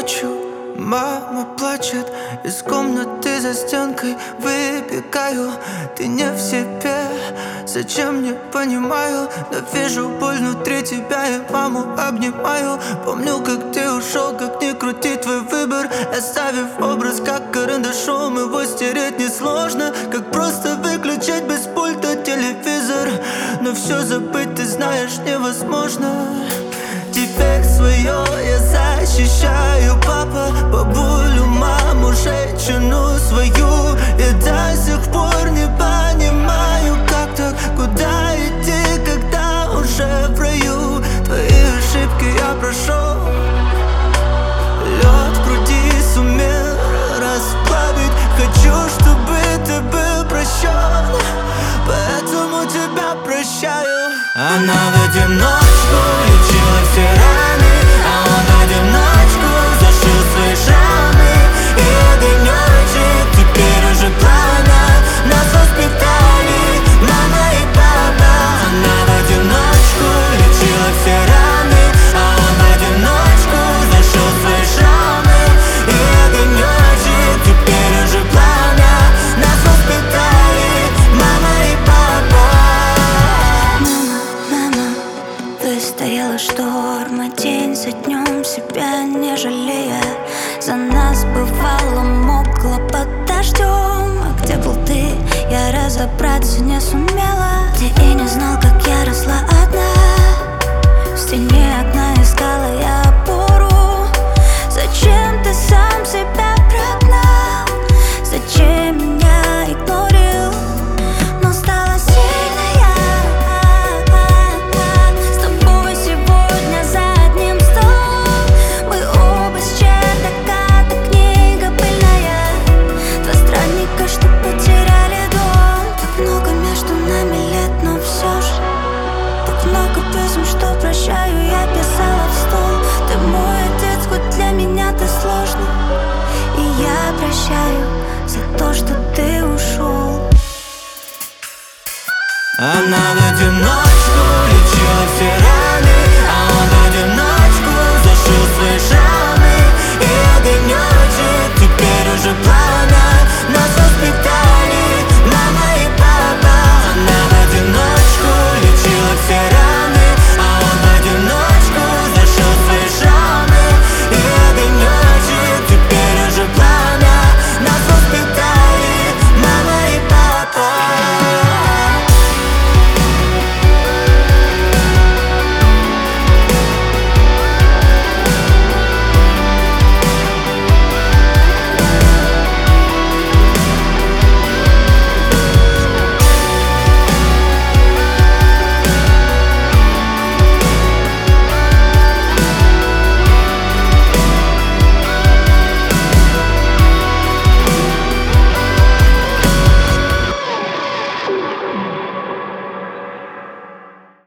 ночью мама плачет, из комнаты за стенкой выбегаю. Ты не в себе, зачем, не понимаю, но вижу боль внутри тебя и маму обнимаю. Помню, как ты ушел, как ни крути твой выбор, оставив образ как карандашом. Его стереть несложно, как просто выключать без пульта телевизор. Но все забыть, ты знаешь, невозможно. Теперь свое я защищаю, папа, бабулю, маму, женщину свою. Я до сих пор не понимаю, как так, куда идти, когда уже в раю. Твои ошибки я прошел, лед в груди сумел расплавить. Хочу, чтобы ты был прощен, поэтому тебя прощаю. Она в одиночку лечила все раны, а он в одиночку зашил свои шрамы. И огонечек теперь уже пламя, нас воспитали мама и папа. Она в одиночку лечила все раны, а он в одиночку зашил свои шрамы. И огонечек теперь уже пламя, нас воспитали мама и папа. Стояла шторма день за днем, себя не жалея. За нас бывало мокло под дождем. А где был ты, я разобраться не сумела. Ты и не знал, как я росла одна. В стене окна искала я опору. Зачем ты сам себя прогнал? Зачем меня игнорил? Но стала сильной я. Что потеряли дом. Так много между нами лет, но все же так много писем, что прощаю, я писала в стол. Ты мой отец, хоть для меня ты сложный. И я прощаю за то, что ты ушел. Она в одиночку